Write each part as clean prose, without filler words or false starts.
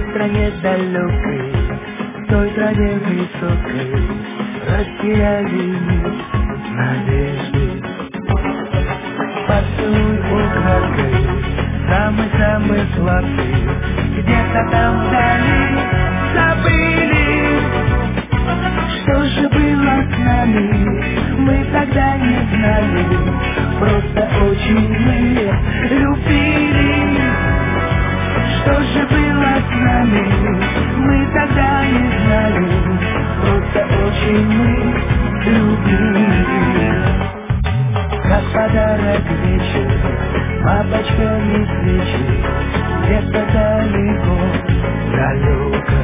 стране далекой, в той траве высокой, растеряли надежды. Поцелуй украдкой, самый-самый сладкий, где-то там вдали забыли. Что же было с нами, мы тогда не знали, просто очень мы любили. Что же было с нами, мы тогда не знали, просто очень мы любили. Как подарок вечер, бабочками свечи, где-то далеко, далеко.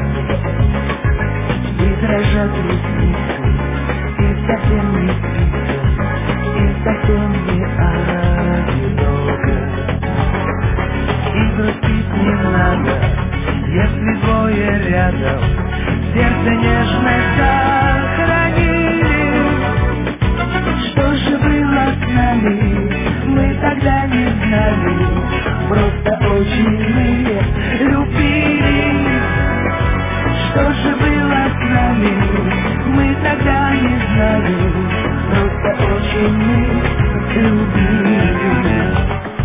И дрожат ресницы, и совсем не спится, и совсем не одиноко. И грустить не надо, если двое рядом, сердце нежность сохранили. Что же было с нами, мы тогда не знали, просто очень мы любили. Что же было с нами, мы тогда не знали, просто очень мы любили.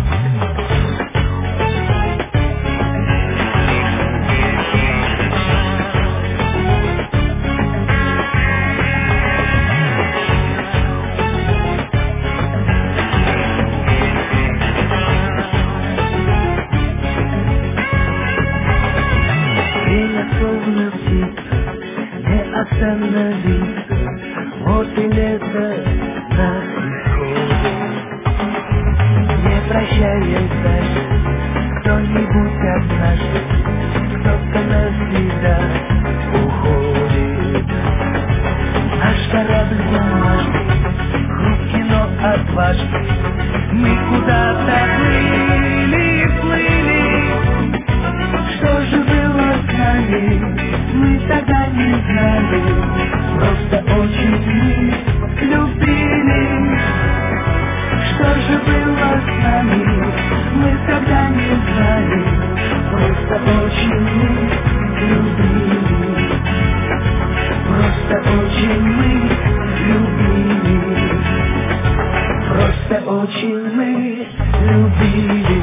Время словно птица, не остановиться, вот и лето на исходе. Не прощаясь даже, кто-нибудь однажды, кто-то навсегда уходит. Наш корабль бумажный, хрупкий, но отважный, мы куда-то плыли, плыли. Что же было с нами, мы тогда не знали, просто очень мы любили. Что же было с нами, мы тогда не знали, просто очень мы любили. Просто очень мы любили. Просто очень мы любили.